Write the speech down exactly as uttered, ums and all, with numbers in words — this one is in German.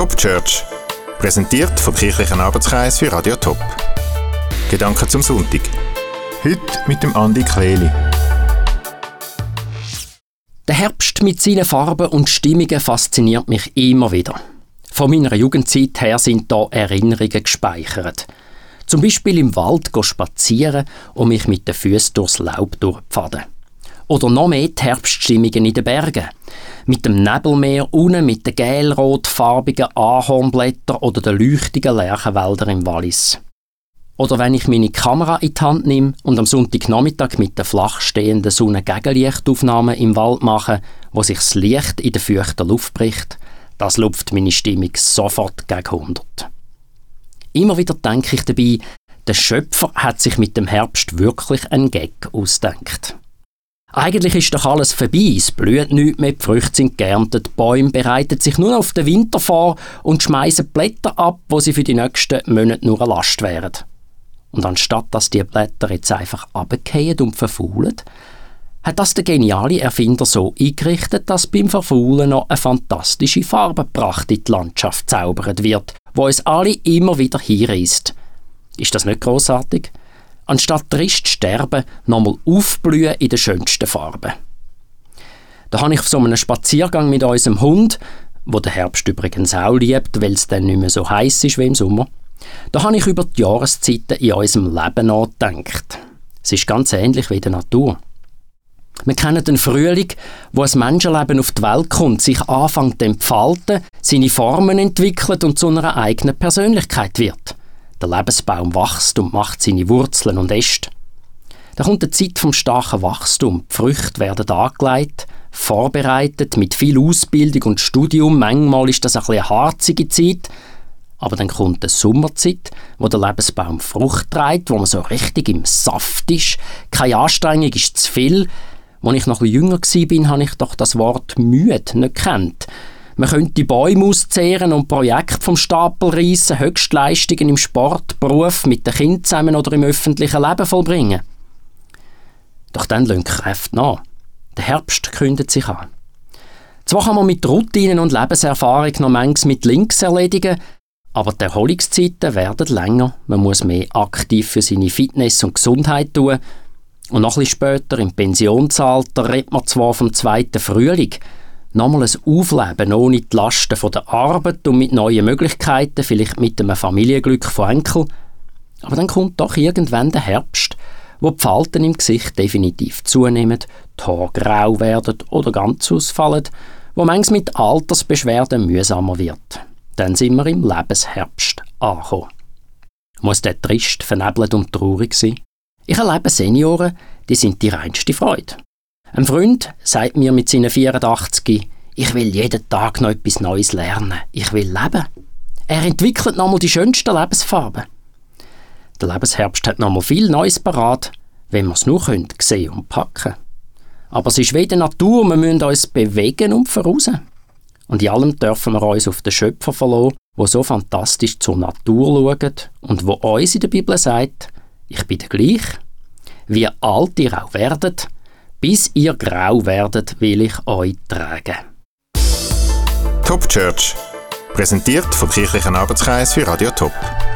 Top Church, präsentiert vom Kirchlichen Arbeitskreis für Radio Top. Gedanken zum Sonntag. Heute mit dem Andi Kleli. Der Herbst mit seinen Farben und Stimmungen fasziniert mich immer wieder. Von meiner Jugendzeit her sind da Erinnerungen gespeichert. Zum Beispiel im Wald spazieren und mich mit den Füßen durchs Laub durchpfaden. Oder noch mehr die Herbststimmungen in den Bergen. Mit dem Nebelmeer unten, mit den gel-rot-farbigen Ahornblättern oder den leuchtigen Lärchenwäldern im Wallis. Oder wenn ich meine Kamera in die Hand nehme und am Sonntagnachmittag mit der flach stehenden Sonne Gegenlichtaufnahmen im Wald mache, wo sich das Licht in der feuchten Luft bricht, das lupft meine Stimmung sofort gegen hundert. Immer wieder denke ich dabei, der Schöpfer hat sich mit dem Herbst wirklich einen Gag ausgedacht. Eigentlich ist doch alles vorbei, es blüht nichts mehr, die Früchte sind geerntet, die Bäume bereiten sich nur auf den Winter vor und schmeißen Blätter ab, wo sie für die nächsten Monate nur eine Last wären. Und anstatt dass die Blätter jetzt einfach runterfallen und verfaulen, hat das der geniale Erfinder so eingerichtet, dass beim Verfaulen noch eine fantastische Farbenpracht in die Landschaft zaubert wird, wo uns alle immer wieder hinreißt. Ist das nicht grossartig? Anstatt trist sterben, nochmal aufblühen in den schönsten Farben. Da habe ich auf so einem Spaziergang mit unserem Hund, wo der Herbst übrigens auch liebt, weil es dann nicht mehr so heiß ist wie im Sommer, da habe ich über die Jahreszeiten in unserem Leben nachgedacht. Es ist ganz ähnlich wie in der Natur. Wir kennen den Frühling, wo ein Menschenleben auf die Welt kommt, sich anfängt zu entfalten, seine Formen entwickelt und zu einer eigenen Persönlichkeit wird. Der Lebensbaum wächst und macht seine Wurzeln und Äste. Da kommt die Zeit vom starken Wachstum. Die Früchte werden angelegt, vorbereitet, mit viel Ausbildung und Studium. Manchmal ist das ein bisschen eine harzige Zeit. Aber dann kommt die Sommerzeit, wo der Lebensbaum Frucht trägt, wo man so richtig im Saft ist. Keine Anstrengung ist zu viel. Als ich noch ein bisschen jünger war, habe ich doch das Wort «müde» nicht gekannt. Man könnte Bäume auszehren und Projekte vom Stapel reissen, Höchstleistungen im Sport, Beruf, mit den Kindern zusammen oder im öffentlichen Leben vollbringen. Doch dann lassen Kräfte nach. Der Herbst kündet sich an. Zwar kann man mit Routinen und Lebenserfahrung noch manches mit links erledigen, aber die Erholungszeiten werden länger. Man muss mehr aktiv für seine Fitness und Gesundheit tun. Und noch ein bisschen später, im Pensionsalter, redet man zwar vom zweiten Frühling, nochmal ein Aufleben ohne die Lasten von der Arbeit und mit neuen Möglichkeiten, vielleicht mit einem Familienglück von Enkel. Aber dann kommt doch irgendwann der Herbst, wo die Falten im Gesicht definitiv zunehmen, die Haare grau werden oder ganz ausfallen, wo manches mit Altersbeschwerden mühsamer wird. Dann sind wir im Lebensherbst angekommen. Muss der trist, vernebelt und traurig sein? Ich erlebe Senioren, die sind die reinste Freude. Ein Freund sagt mir mit seinen vierundachtzig, ich will jeden Tag noch etwas Neues lernen. Ich will leben. Er entwickelt nochmal die schönsten Lebensfarben. Der Lebensherbst hat nochmal viel Neues parat, wenn wir es nur können, sehen und packen. Aber es ist wie in der Natur, wir müssen uns bewegen und voraus. Und in allem dürfen wir uns auf den Schöpfer verlassen, der so fantastisch zur Natur schaut und wo uns in der Bibel sagt, ich bin der gleich, wie alt ihr auch werdet, bis ihr grau werdet, will ich euch tragen. Top Church, präsentiert vom Kirchlichen Arbeitskreis für Radio Top.